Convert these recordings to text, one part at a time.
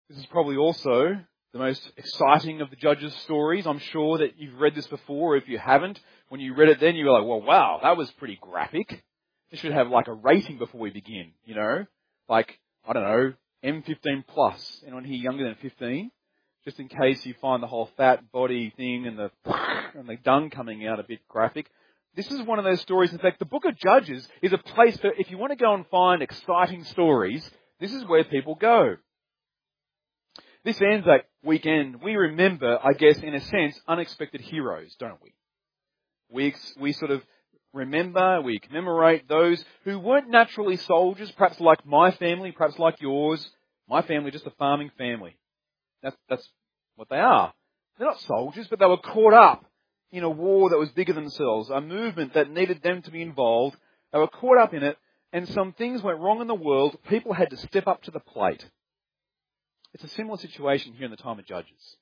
This is probably also the most exciting of the Judges' stories. I'm sure that you've read this before. If you haven't, when you read it then, you were like, well, wow, that was pretty graphic. This should have like a rating before we begin, you know? Like, I don't know, M15 plus. Anyone here younger than 15? Just in case you find the whole fat body thing and the dung coming out a bit graphic. This is one of those stories. In fact, the book of Judges is a place for, if you want to go and find exciting stories, this is where people go. This Anzac weekend, we remember, I guess, in a sense, unexpected heroes, don't we? We sort of remember, we commemorate those who weren't naturally soldiers, perhaps like my family, perhaps like yours. My family, just a farming family. That's what they are. They're not soldiers, but they were caught up in a war that was bigger than themselves, a movement that needed them to be involved. They were caught up in it, and some things went wrong in the world. People had to step up to the plate. It's a similar situation here in the time of Judges.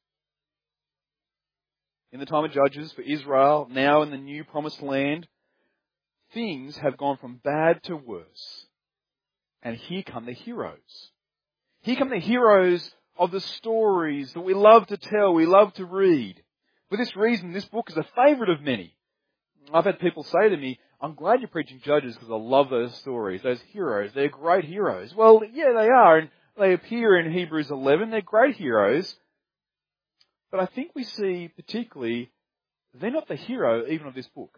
In the time of Judges for Israel, now in the new promised land, things have gone from bad to worse. And here come the heroes. Here come the heroes of the stories that we love to tell, we love to read. For this reason, this book is a favourite of many. I've had people say to me, I'm glad you're preaching Judges because I love those stories, those heroes. They're great heroes. Well, yeah, they are. And they appear in Hebrews 11. They're great heroes. But I think we see particularly, they're not the hero even of this book.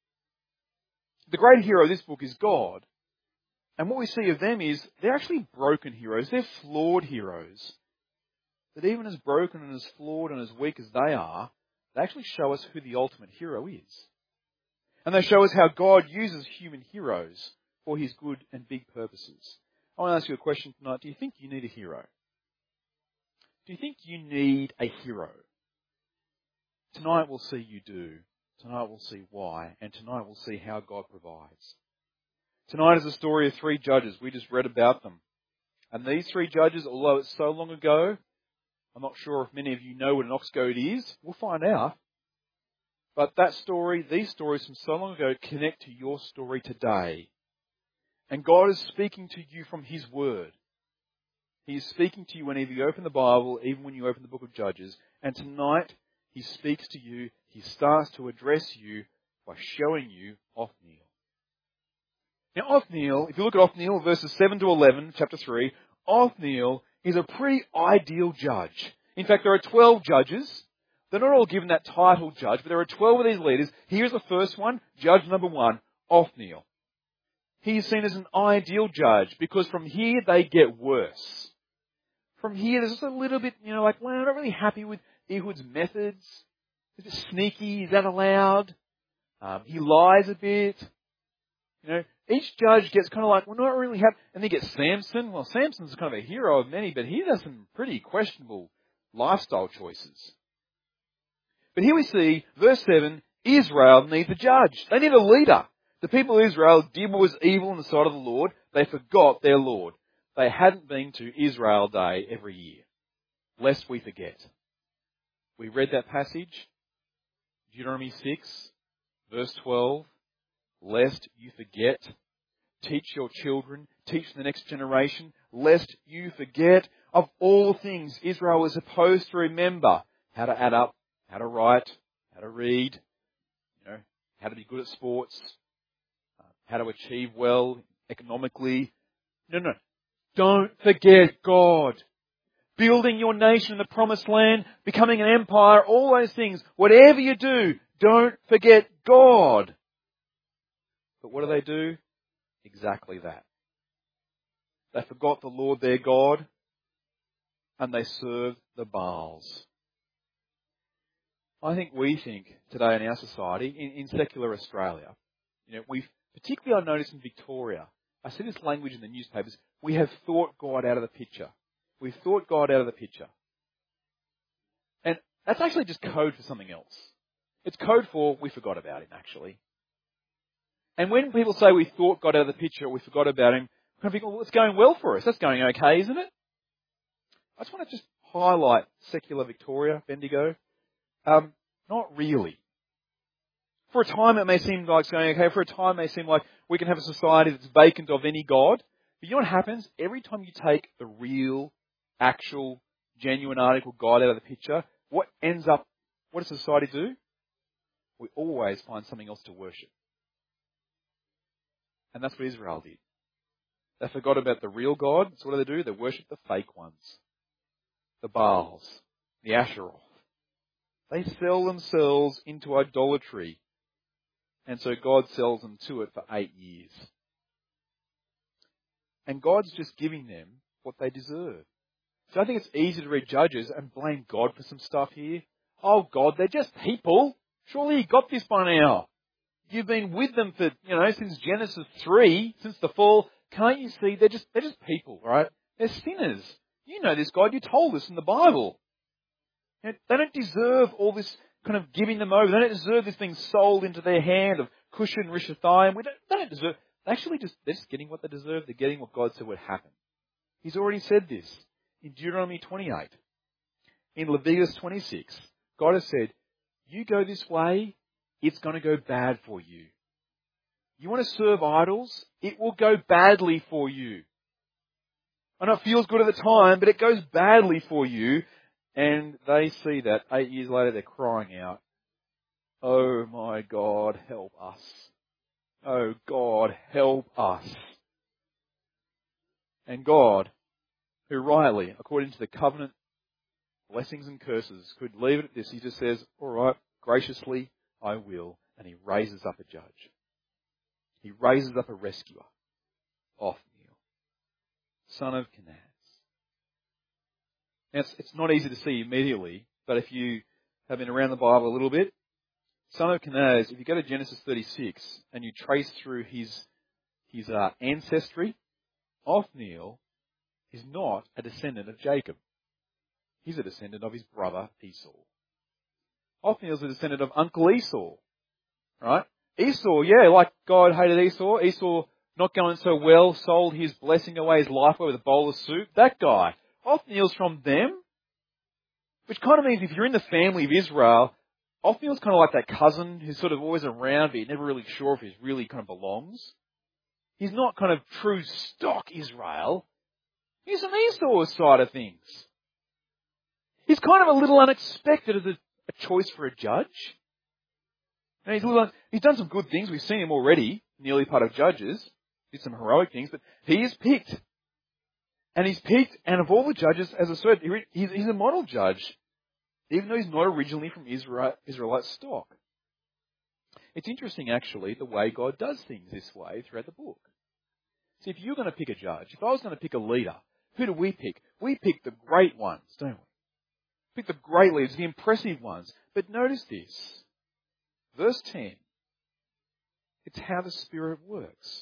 The great hero of this book is God. And what we see of them is they're actually broken heroes. They're flawed heroes. That even as broken and as flawed and as weak as they are, they actually show us who the ultimate hero is. And they show us how God uses human heroes for his good and big purposes. I want to ask you a question tonight. Do you think you need a hero? Do you think you need a hero? Tonight we'll see you do. Tonight we'll see why. And tonight we'll see how God provides. Tonight is the story of three judges. We just read about them. And these three judges, although it's so long ago, I'm not sure if many of you know what an ox goad is. We'll find out. But that story, these stories from so long ago connect to your story today. And God is speaking to you from his word. He is speaking to you whenever you open the Bible, even when you open the book of Judges. And tonight, he speaks to you. He starts to address you by showing you Othniel. Now, Othniel, if you look at Othniel, verses 7 to 11, chapter 3, Othniel is a pretty ideal judge. In fact, there are 12 judges. They're not all given that title judge, but there are 12 of these leaders. Here's the first one, judge number 1, Othniel. He is seen as an ideal judge because from here they get worse. From here there's just a little bit, like, well, I'm not really happy with Ehud's methods. Is it sneaky? Is that allowed? He lies a bit. Each judge gets kind of like, we're not really happy. And they get Samson. Well, Samson's kind of a hero of many, but he does some pretty questionable lifestyle choices. But here we see, verse 7, Israel needs a judge. They need a leader. The people of Israel did what was evil in the sight of the Lord. They forgot their Lord. They hadn't been to Israel Day every year, lest we forget. We read that passage, Deuteronomy 6, verse 12, lest you forget. Teach your children, teach the next generation, lest you forget. Of all things, Israel was supposed to remember how to add up, how to write, how to read, how to be good at sports, how to achieve well economically. No. Don't forget God. Building your nation in the promised land, becoming an empire, all those things. Whatever you do, don't forget God. But what do? Exactly that. They forgot the Lord their God and they served the Baals. I think we think today in our society, in secular Australia, particularly I notice in Victoria, I see this language in the newspapers, we have thought God out of the picture. We've thought God out of the picture. And that's actually just code for something else. It's code for we forgot about him, actually. And when people say we thought God out of the picture or we forgot about him, I kind of think, well, it's going well for us. That's going okay, isn't it? I just want to highlight secular Victoria, Bendigo. Not really. For a time it may seem like it's going okay. For a time it may seem like we can have a society that's vacant of any God. But you know what happens? Every time you take the real, actual genuine article God out of the picture, what does society do? We always find something else to worship. And that's what Israel did. They forgot about the real God. So what do? They worship the fake ones. The Baals, the Asheroth. They sell themselves into idolatry. And so God sells them to it for 8 years. And God's just giving them what they deserve. So I think it's easy to read Judges and blame God for some stuff here. Oh God, they're just people. Surely you got this by now. You've been with them for, since Genesis 3, since the fall. Can't you see? They're just people, right? They're sinners. You know this, God. You told us in the Bible. They don't deserve all this kind of giving them over. They don't deserve this being sold into their hand of Cush and Rishathaim. They don't deserve. They're just getting what they deserve. They're getting what God said would happen. He's already said this in Deuteronomy 28. In Leviticus 26, God has said, you go this way, it's going to go bad for you. You want to serve idols? It will go badly for you. I know it feels good at the time, but it goes badly for you. And they see that 8 years later, they're crying out, oh my God, help us. Oh God, help us. And God, who rightly, according to the covenant blessings and curses, could leave it at this. He just says, all right, graciously, I will. And he raises up a judge. He raises up a rescuer, Othniel, son of Kenaz. Now, it's not easy to see immediately, but if you have been around the Bible a little bit, son of Kenaz, if you go to Genesis 36 and you trace through his ancestry, Othniel is not a descendant of Jacob. He's a descendant of his brother Esau. Othniel's a descendant of Uncle Esau, right? Esau, like God hated Esau. Esau, not going so well, sold his blessing away, his life away with a bowl of soup. That guy. Othniel's from them. Which kind of means if you're in the family of Israel, Othniel's kind of like that cousin who's sort of always around, but you're never really sure if he really kind of belongs. He's not kind of true stock Israel. He's on Esau's side of things. He's kind of a little unexpected as a choice for a judge. And he's done some good things. We've seen him already in the early part of Judges. Did some heroic things, but he is picked. And he's picked, and of all the judges, as I said, he's a model judge, even though he's not originally from Israelite stock. It's interesting, actually, the way God does things this way throughout the book. See, if you're going to pick a judge, if I was going to pick a leader, who do we pick? We pick the great ones, don't we? Pick the great leaders, the impressive ones. But notice this. Verse 10. It's how the Spirit works.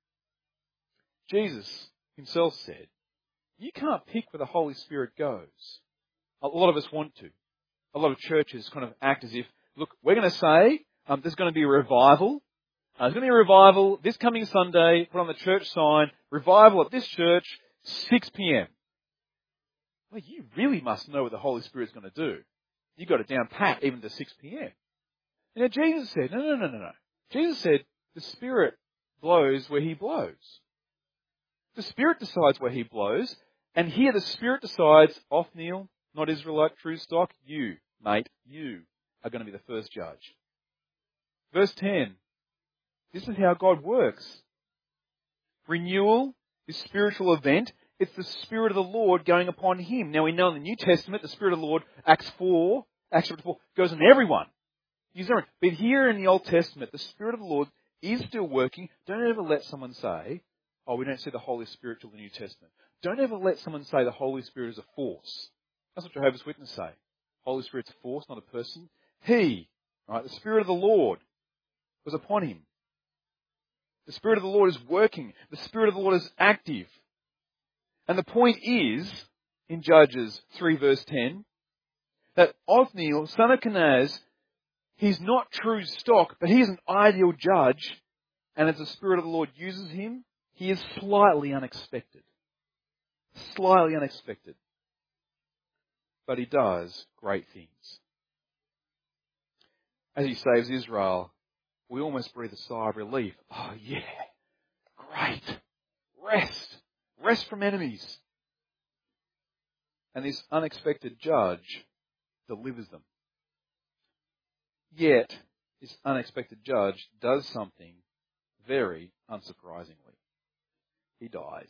Jesus himself said, you can't pick where the Holy Spirit goes. A lot of us want to. A lot of churches kind of act as if, look, we're going to say there's going to be a revival. There's going to be a revival this coming Sunday, put on the church sign, revival at this church, 6 p.m. Well, you really must know what the Holy Spirit's going to do. You've got it down pat even to 6 p.m. You know, Jesus said, no. Jesus said, the Spirit blows where He blows. The Spirit decides where He blows, and here the Spirit decides, Othniel, not Israelite true stock, you, mate, you are going to be the first judge. Verse 10, this is how God works. Renewal, this spiritual event, it's the Spirit of the Lord going upon him. Now we know in the New Testament, the Spirit of the Lord, Acts chapter 4, goes on everyone. But here in the Old Testament, the Spirit of the Lord is still working. Don't ever let someone say, oh, we don't see the Holy Spirit till the New Testament. Don't ever let someone say the Holy Spirit is a force. That's what Jehovah's Witnesses say. Holy Spirit's a force, not a person. He, right, the Spirit of the Lord was upon him. The Spirit of the Lord is working. The Spirit of the Lord is active. And the point is, in Judges 3 verse 10, that Othniel, son of Kenaz, he's not true stock, but he is an ideal judge. And as the Spirit of the Lord uses him, he is slightly unexpected. Slightly unexpected. But he does great things. As he saves Israel, we almost breathe a sigh of relief. Oh yeah, great. Rest from enemies. And this unexpected judge delivers them. Yet, this unexpected judge does something very unsurprisingly. He dies.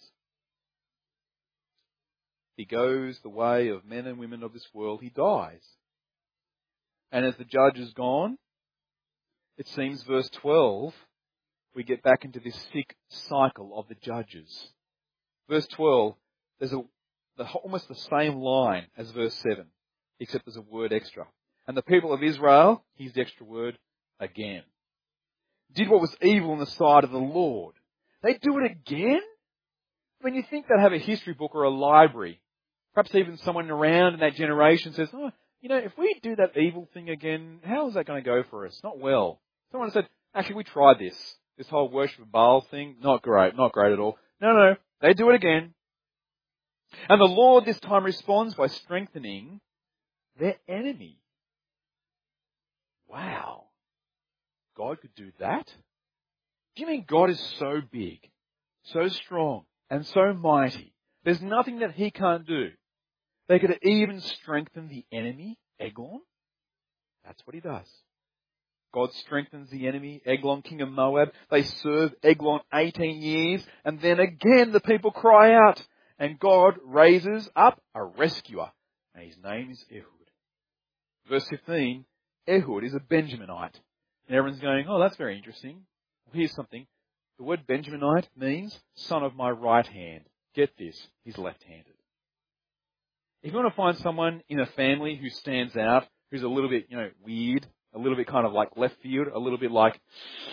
He goes the way of men and women of this world. He dies. And as the judge is gone, it seems verse 12, we get back into this sick cycle of the judges. Verse 12, there's almost the same line as verse 7, except there's a word extra. And the people of Israel, here's the extra word, again, did what was evil in the sight of the Lord. They do it again? When you think they'd have a history book or a library, perhaps even someone around in that generation says, if we do that evil thing again, how is that going to go for us? Not well. Someone said, actually, we tried this whole worship of Baal thing. Not great at all. No, they do it again. And the Lord this time responds by strengthening their enemy. Wow. God could do that? Do you mean God is so big, so strong, and so mighty? There's nothing that he can't do. They could even strengthen the enemy, Eglon. That's what he does. God strengthens the enemy, Eglon, king of Moab. They serve Eglon 18 years, and then again the people cry out, and God raises up a rescuer, and his name is Ehud. Verse 15, Ehud is a Benjaminite. And everyone's going, that's very interesting. Well, here's something. The word Benjaminite means son of my right hand. Get this, he's left-handed. If you want to find someone in a family who stands out, who's a little bit, weird, a little bit kind of like left field, a little bit like,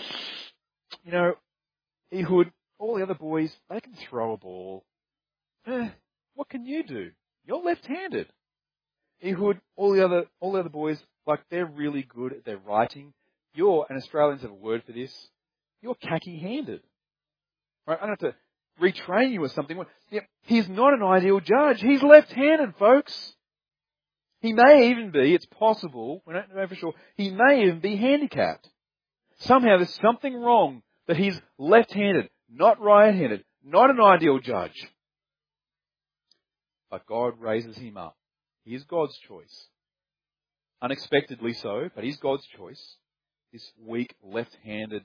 Ehud, all the other boys, they can throw a ball. What can you do? You're left-handed. Ehud, all the other boys, they're really good at their writing. And Australians have a word for this, you're khaki-handed. Right? I don't have to retrain you or something. He's not an ideal judge. He's left-handed, folks. He may even be, it's possible, we don't know for sure, he may even be handicapped. Somehow there's something wrong that he's left-handed, not right-handed, not an ideal judge. But God raises him up. He is God's choice. Unexpectedly so, but he's God's choice. This weak, left-handed.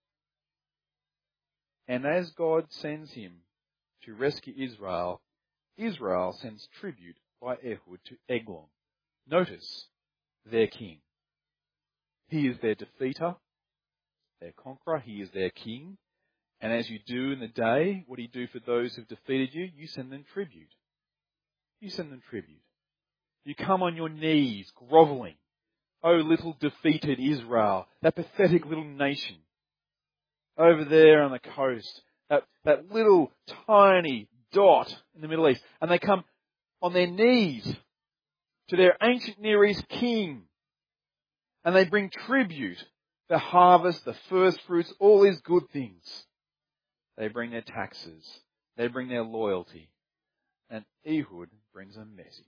And as God sends him to rescue Israel, Israel sends tribute by Ehud to Eglon. Notice, their king. He is their defeater, their conqueror. He is their king. And as you do in the day, what do you do for those who've defeated you? You send them tribute. You send them tribute. You come on your knees, groveling. Oh, little defeated Israel, that pathetic little nation. Over there on the coast, that little tiny dot in the Middle East. And they come on their knees to their ancient Near East king. And they bring tribute, the harvest, the first fruits, all these good things. They bring their taxes. They bring their loyalty. And Ehud brings a message.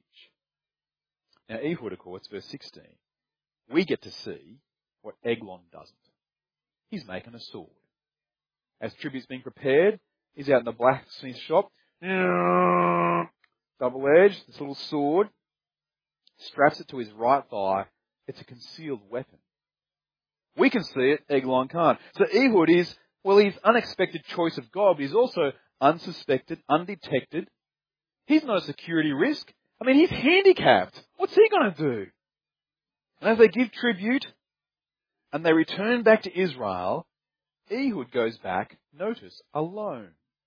Now Ehud, of course, verse 16. We get to see what Eglon doesn't. He's making a sword. As tribute's being prepared, he's out in the blacksmith shop. Double-edged, this little sword. Straps it to his right thigh. It's a concealed weapon. We can see it, Eglon can't. So Ehud is, he's unexpected choice of God, but he's also unsuspected, undetected. He's not a security risk. He's handicapped. What's he going to do? And as they give tribute and they return back to Israel, Ehud goes back, notice, alone.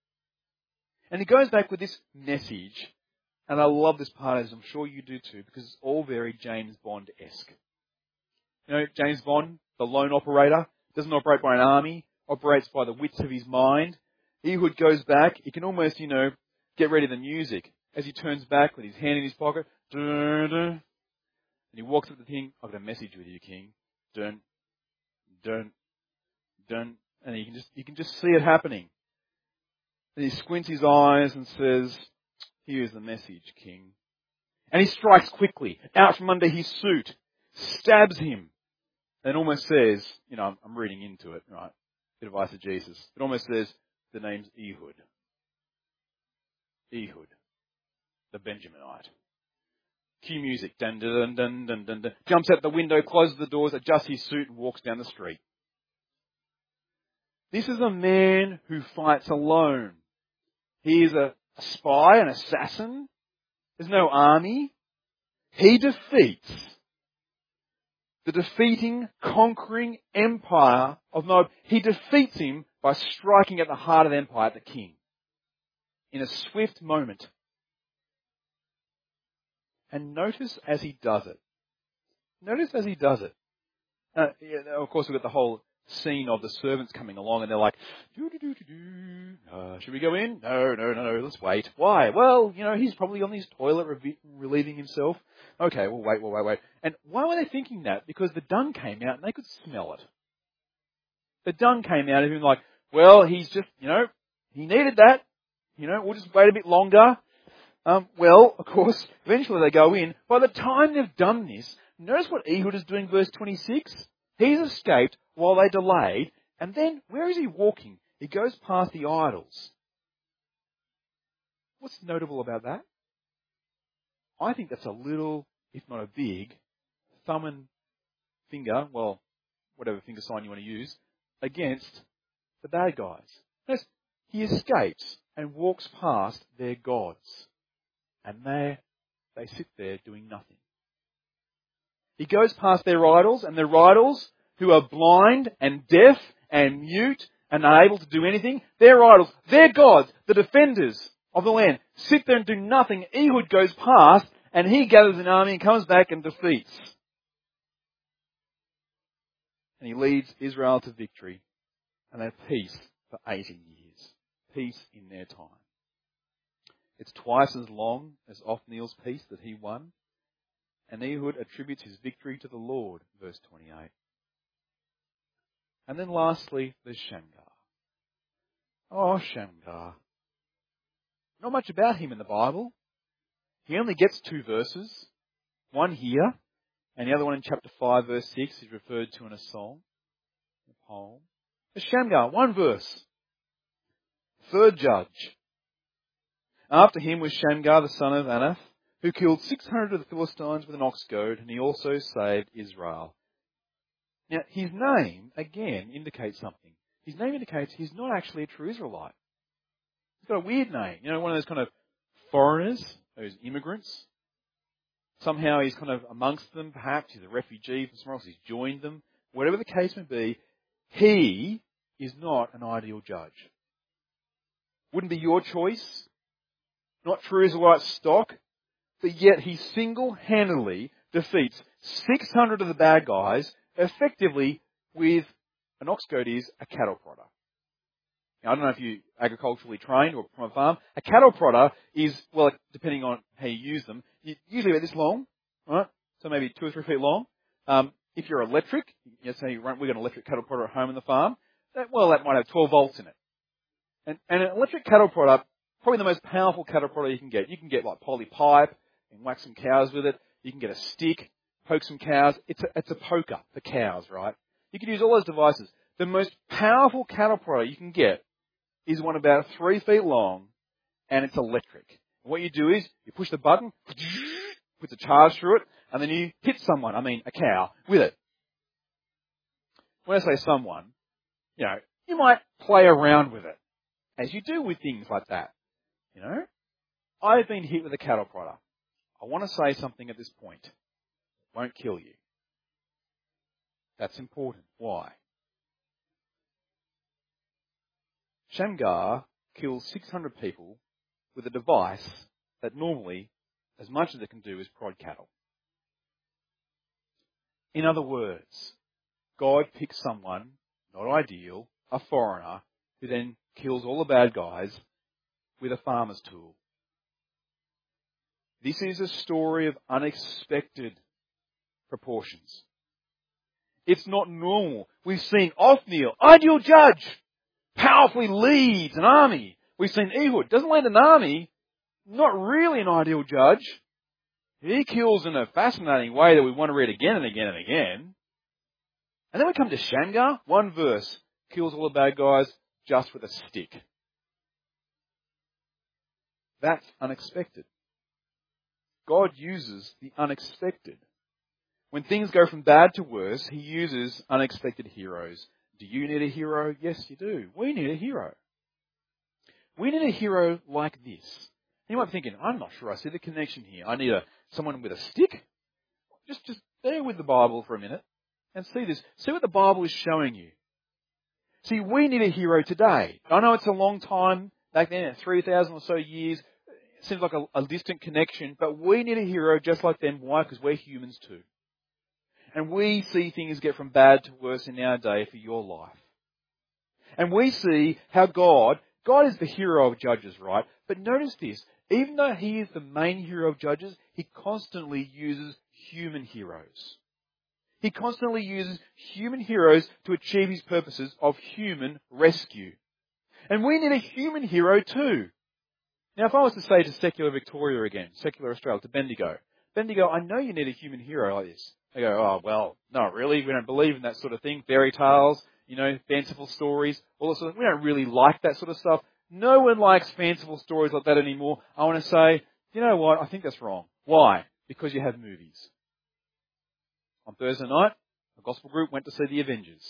And he goes back with this message. And I love this part, as I'm sure you do too, because it's all very James Bond-esque. James Bond, the lone operator, doesn't operate by an army, operates by the wits of his mind. Ehud goes back, he can almost, get ready the music. As he turns back with his hand in his pocket, dun, dun, and he walks up to the king, I've got a message with you, king. Dun, dun, dun. And you can just see it happening. And he squints his eyes and says, here's the message, king. And he strikes quickly, out from under his suit, stabs him, and almost says, I'm reading into it, right? Bit of eisegesis. It almost says, the name's Ehud. Ehud, the Benjaminite. Cue music. Dun, dun, dun, dun, dun, dun. Jumps out the window, closes the doors, adjusts his suit and walks down the street. This is a man who fights alone. He is a spy, an assassin. There's no army. He defeats the defeating, conquering empire of Moab. He defeats him by striking at the heart of the empire, the king, in a swift moment. And notice as he does it. Of course, we've got the whole scene of the servants coming along and they're like, should we go in? No, let's wait. Why? Well, he's probably on his toilet relieving himself. Okay, we'll wait. And why were they thinking that? Because the dung came out and they could smell it. The dung came out of him like, well, he's just, he needed that. We'll just wait a bit longer. Well, of course, eventually they go in. By the time they've done this, notice what Ehud is doing, verse 26. He's escaped while they delayed, and then where is he walking? He goes past the idols. What's notable about that? I think that's a little, if not a big, thumb and finger, well, whatever finger sign you want to use, against the bad guys. Notice, he escapes and walks past their gods. And they sit there doing nothing. He goes past their idols, and their idols, who are blind and deaf and mute and unable to do anything, their idols, their gods, the defenders of the land, sit there and do nothing. Ehud goes past, and he gathers an army and comes back and defeats. And he leads Israel to victory, and they have peace for 80 years. Peace in their time. It's twice as long as Othniel's peace that he won. And Ehud attributes his victory to the Lord, verse 28. And then lastly, there's Shamgar. Oh, Shamgar. Not much about him in the Bible. He only gets 2 verses. One here, and the other one in chapter 5, verse 6 is referred to in a song, a poem. There's Shamgar, 1 verse. 3rd judge. After him was Shamgar the son of Anath, who killed 600 of the Philistines with an ox goad, and he also saved Israel. Now, his name, again, indicates something. His name indicates he's not actually a true Israelite. He's got a weird name. One of those kind of foreigners, those immigrants. Somehow he's kind of amongst them, perhaps. He's a refugee from somewhere else. He's joined them. Whatever the case may be, he is not an ideal judge. Wouldn't be your choice. Not true Israelite stock, but yet he single-handedly defeats 600 of the bad guys effectively with an ox goad is a cattle prodder. Now, I don't know if you're agriculturally trained or from a farm. A cattle prodder is, well, depending on how you use them, usually about this long, right? So maybe 2 or 3 feet long. If you're electric, say we've got an electric cattle prodder at home in the farm, that might have 12 volts in it. And an electric cattle prodder, probably the most powerful cattle prodder you can get. You can get like poly pipe and whack some cows with it. You can get a stick, poke some cows. It's a poker for cows, right? You can use all those devices. The most powerful cattle prodder you can get is one about 3 feet long, and it's electric. And what you do is you push the button, puts a charge through it, and then you hit someone, a cow, with it. When I say someone, you might play around with it, as you do with things like that. I've been hit with a cattle prodder. I want to say something at this point. It won't kill you. That's important. Why? Shamgar kills 600 people with a device that normally, as much as it can do, is prod cattle. In other words, God picks someone, not ideal, a foreigner, who then kills all the bad guys with a farmer's tool. This is a story of unexpected proportions. It's not normal. We've seen Othniel, ideal judge, powerfully leads an army. We've seen Ehud, doesn't lead an army, not really an ideal judge. He kills in a fascinating way that we want to read again and again and again. And then we come to Shamgar, 1 verse, kills all the bad guys just with a stick. That's unexpected. God uses the unexpected. When things go from bad to worse, he uses unexpected heroes. Do you need a hero? Yes, you do. We need a hero. We need a hero like this. You might be thinking, I'm not sure I see the connection here. I need someone with a stick? Just bear with the Bible for a minute and see this. See what the Bible is showing you. See, we need a hero today. I know it's a long time back then, 3,000 or so years. It seems like a distant connection, but we need a hero just like them. Why? Because we're humans too. And we see things get from bad to worse in our day for your life. And we see how God is the hero of Judges, right? But notice this, even though he is the main hero of Judges, he constantly uses human heroes. He constantly uses human heroes to achieve his purposes of human rescue. And we need a human hero too. Now, if I was to say to secular Victoria again, secular Australia, to Bendigo, I know you need a human hero like this. They go, oh, well, not really. We don't believe in that sort of thing. Fairy tales, fanciful stories, all that sort of, we don't really like that sort of stuff. No one likes fanciful stories like that anymore. I want to say, you know what? I think that's wrong. Why? Because you have movies. On Thursday night, a gospel group went to see The Avengers.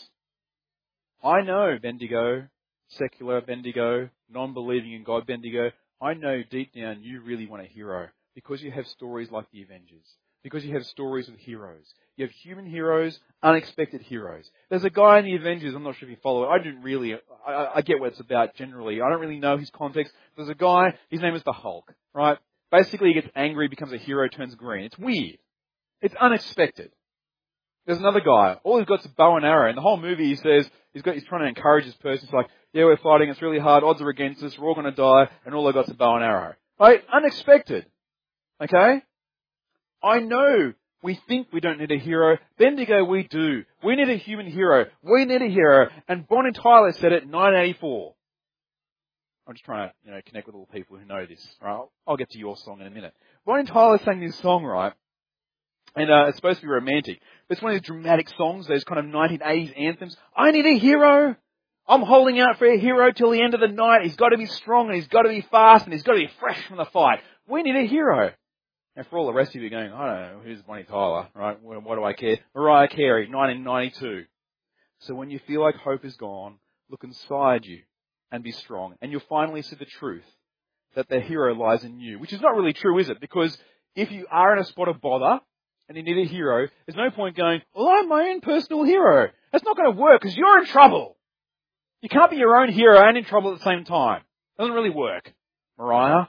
I know, Bendigo, secular Bendigo, non-believing in God Bendigo, I know deep down you really want a hero because you have stories like The Avengers. Because you have stories of heroes. You have human heroes, unexpected heroes. There's a guy in The Avengers, I'm not sure if you follow it, I get what it's about generally. I don't really know his context. There's a guy, his name is the Hulk, right? Basically he gets angry, becomes a hero, turns green. It's weird. It's unexpected. There's another guy, all he's got is a bow and arrow. In the whole movie he says, he's trying to encourage this person. It's like, yeah, we're fighting, it's really hard, odds are against us, we're all going to die, and all I've got is a bow and arrow. Right? Unexpected. Okay? I know we think we don't need a hero. Bendigo, we do. We need a human hero. We need a hero. And Bonnie Tyler said it in 1984. I'm just trying to, connect with all the people who know this. Right? I'll get to your song in a minute. Bonnie Tyler sang this song, right? And it's supposed to be romantic. But it's one of these dramatic songs, those kind of 1980s anthems. I need a hero. I'm holding out for a hero till the end of the night. He's got to be strong and he's got to be fast and he's got to be fresh from the fight. We need a hero. And for all the rest of you going, I don't know, who's Bonnie Tyler, right? What do I care? Mariah Carey, 1992. So when you feel like hope is gone, look inside you and be strong. And you'll finally see the truth that the hero lies in you. Which is not really true, is it? Because if you are in a spot of bother and you need a hero, there's no point going, well, I'm my own personal hero. That's not going to work because you're in trouble. You can't be your own hero and in trouble at the same time. It doesn't really work. Mariah.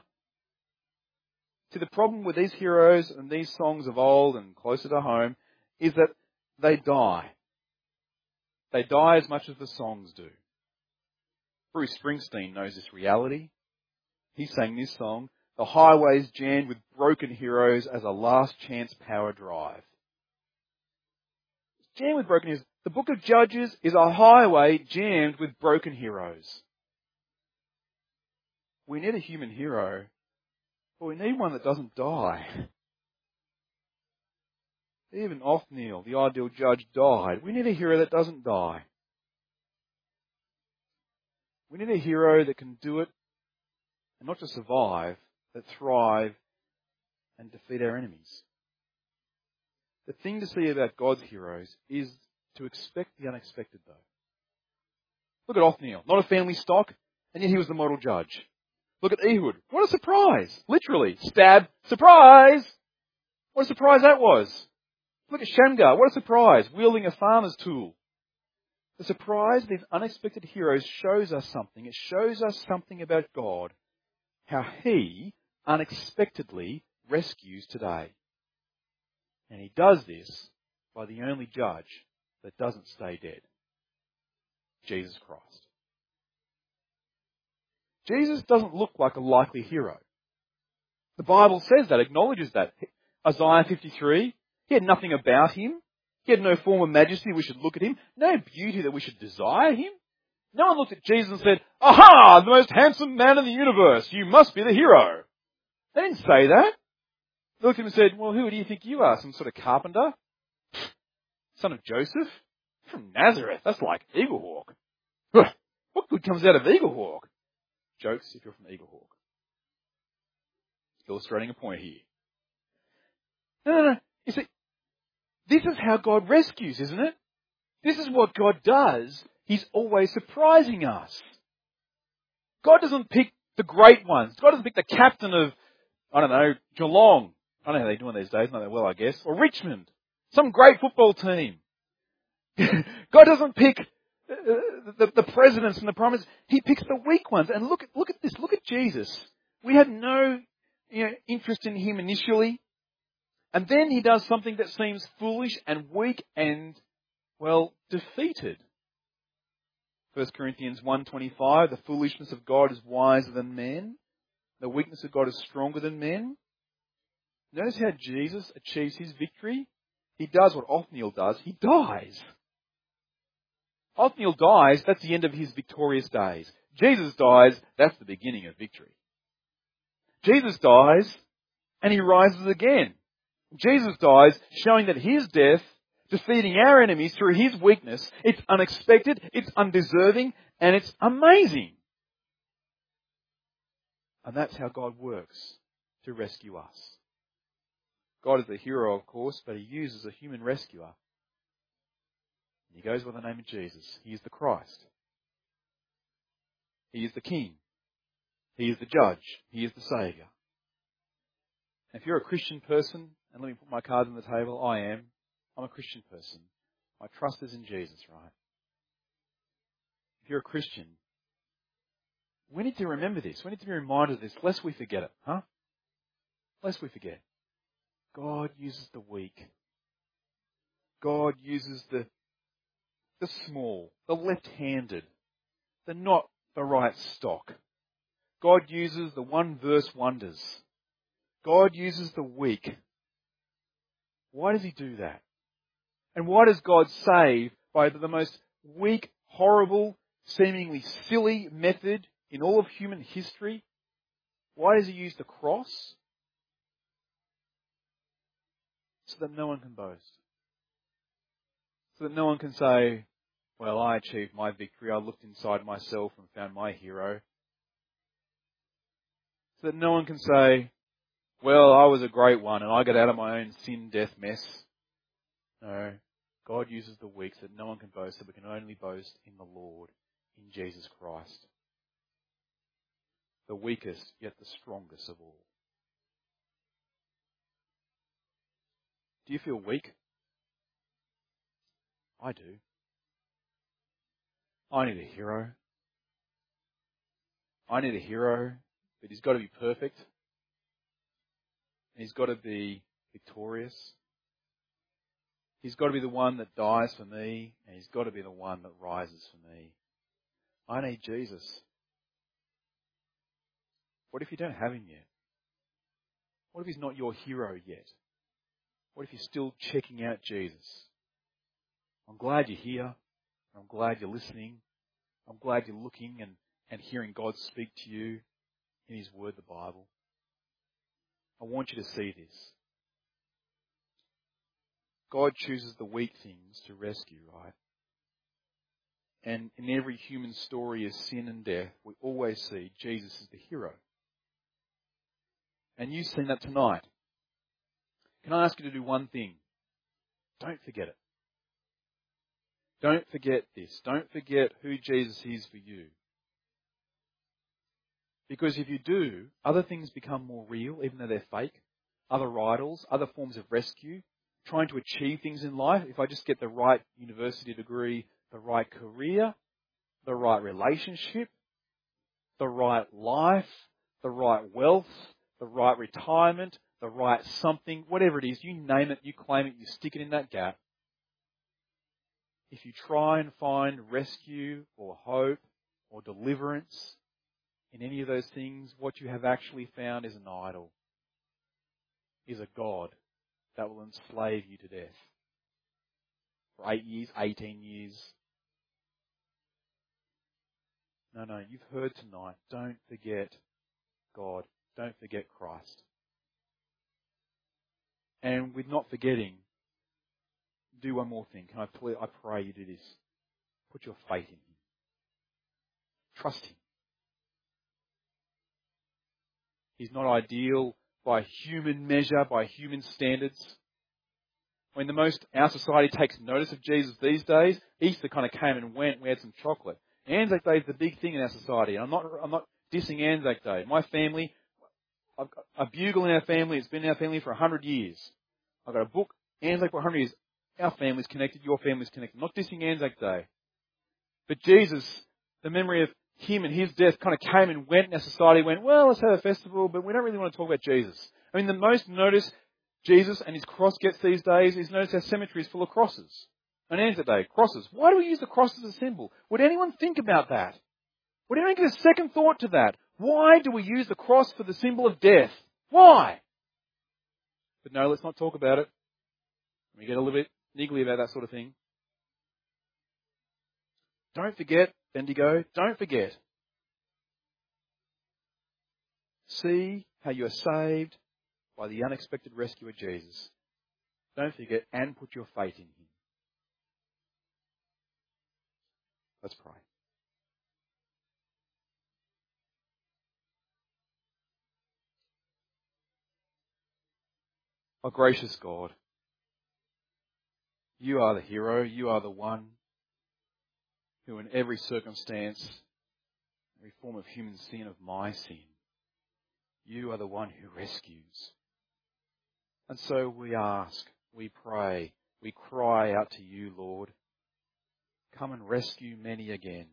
See, the problem with these heroes and these songs of old and closer to home is that they die. They die as much as the songs do. Bruce Springsteen knows this reality. He sang this song, "The highway's jammed with broken heroes as a last chance power drive." It's jammed with broken heroes. The book of Judges is a highway jammed with broken heroes. We need a human hero. But we need one that doesn't die. Even Othniel, the ideal judge, died. We need a hero that doesn't die. We need a hero that can do it, and not just survive, but thrive and defeat our enemies. The thing to see about God's heroes is to expect the unexpected, though. Look at Othniel, not a family stock, and yet he was the model judge. Look at Ehud. What a surprise. Literally. Stab. Surprise! What a surprise that was. Look at Shamgar. What a surprise. Wielding a farmer's tool. The surprise of these unexpected heroes shows us something. It shows us something about God. How He unexpectedly rescues today. And He does this by the only judge that doesn't stay dead. Jesus Christ. Jesus doesn't look like a likely hero. The Bible says that, acknowledges that. Isaiah 53, he had nothing about him. He had no form of majesty we should look at him. No beauty that we should desire him. No one looked at Jesus and said, aha, the most handsome man in the universe. You must be the hero. They didn't say that. They looked at him and said, well, who do you think you are? Some sort of carpenter? Son of Joseph? From Nazareth. That's like Eaglehawk. What good comes out of Eaglehawk? Jokes if you're from Eaglehawk. Illustrating a point here. No. You see, this is how God rescues, isn't it? This is what God does. He's always surprising us. God doesn't pick the great ones. God doesn't pick the captain of, I don't know, Geelong. I don't know how they're doing these days. Not that well, I guess. Or Richmond. Some great football team. God doesn't pick the presidents and the prime ministers. He picks the weak ones. And look at this. Look at Jesus. We had no interest in him initially. And then he does something that seems foolish and weak and, well, defeated. 1 Corinthians 1:25, the foolishness of God is wiser than men. The weakness of God is stronger than men. Notice how Jesus achieves his victory. He does what Othniel does. He dies. Othniel dies, that's the end of his victorious days. Jesus dies, that's the beginning of victory. Jesus dies, and he rises again. Jesus dies, showing that his death, defeating our enemies through his weakness, it's unexpected, it's undeserving, and it's amazing. And that's how God works to rescue us. God is the hero, of course, but he uses a human rescuer. He goes by the name of Jesus. He is the Christ. He is the King. He is the Judge. He is the Saviour. And if you're a Christian person, and let me put my cards on the table, I am. I'm a Christian person. My trust is in Jesus, right? If you're a Christian, we need to remember this. We need to be reminded of this, lest we forget it, huh? Lest we forget. God uses the weak. God uses the small, the left-handed, the not the right stock. God uses the one-verse wonders. God uses the weak. Why does he do that? And why does God save by the most weak, horrible, seemingly silly method in all of human history? Why does he use the cross? So that no one can boast. So that no one can say, well, I achieved my victory. I looked inside myself and found my hero. So that no one can say, well, I was a great one and I got out of my own sin, death mess. No. God uses the weak so that no one can boast, that we can only boast in the Lord, in Jesus Christ. The weakest, yet the strongest of all. Do you feel weak? I do. I need a hero. I need a hero, but he's got to be perfect. And he's got to be victorious. He's got to be the one that dies for me, and he's got to be the one that rises for me. I need Jesus. What if you don't have him yet? What if he's not your hero yet? What if you're still checking out Jesus? I'm glad you're here. I'm glad you're listening. I'm glad you're looking and hearing God speak to you in his word, the Bible. I want you to see this. God chooses the weak things to rescue, right? And in every human story of sin and death, we always see Jesus as the hero. And you've seen that tonight. Can I ask you to do one thing? Don't forget it. Don't forget this. Don't forget who Jesus is for you. Because if you do, other things become more real, even though they're fake. Other idols, other forms of rescue, trying to achieve things in life. If I just get the right university degree, the right career, the right relationship, the right life, the right wealth, the right retirement, the right something, whatever it is, you name it, you claim it, you stick it in that gap. If you try and find rescue or hope or deliverance in any of those things, what you have actually found is an idol, is a God that will enslave you to death for 8 years, 18 years. No, you've heard tonight. Don't forget God. Don't forget Christ. And with not forgetting, do one more thing. I pray you do this. Put your faith in him. Trust him. He's not ideal by human measure, by human standards. When our society takes notice of Jesus these days, Easter kind of came and went. We had some chocolate. Anzac Day is the big thing in our society. And I'm not dissing Anzac Day. My family, I've got a bugle in our family. It's been in our family for 100 years. I've got a book, Anzac for 100 years. Our family's connected. Your family's connected. Not dissing Anzac Day. But Jesus, the memory of him and his death kind of came and went, and our society went, well, let's have a festival, but we don't really want to talk about Jesus. I mean, the most notice Jesus and his cross gets these days is notice our cemetery is full of crosses. On Anzac Day, crosses. Why do we use the cross as a symbol? Would anyone think about that? Would anyone give a second thought to that? Why do we use the cross for the symbol of death? Why? But no, let's not talk about it. We get a little bit niggly about that sort of thing. Don't forget, Bendigo, don't forget. See how you are saved by the unexpected rescue of Jesus. Don't forget and put your faith in him. Let's pray. Oh, gracious God, you are the hero. You are the one who in every circumstance, every form of human sin, of my sin, you are the one who rescues. And so we ask, we pray, we cry out to you, Lord, come and rescue many again.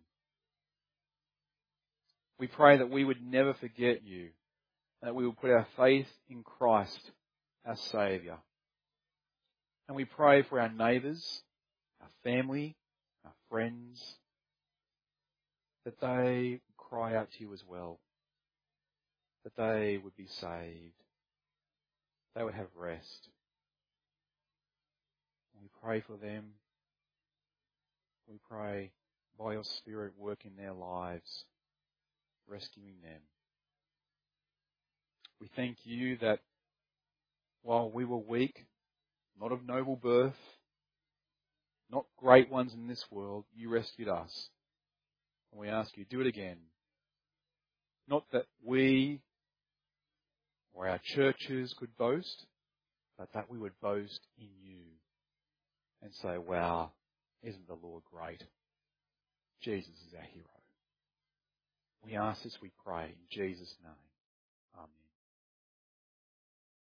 We pray that we would never forget you, that we will put our faith in Christ, our Saviour. And we pray for our neighbours, our family, our friends, that they cry out to you as well, that they would be saved, they would have rest. We pray for them. We pray by your Spirit work in their lives, rescuing them. We thank you that while we were weak, not of noble birth, not great ones in this world, you rescued us. And we ask you, do it again. Not that we or our churches could boast, but that we would boast in you and say, wow, isn't the Lord great? Jesus is our hero. We ask this, we pray, in Jesus' name. Amen.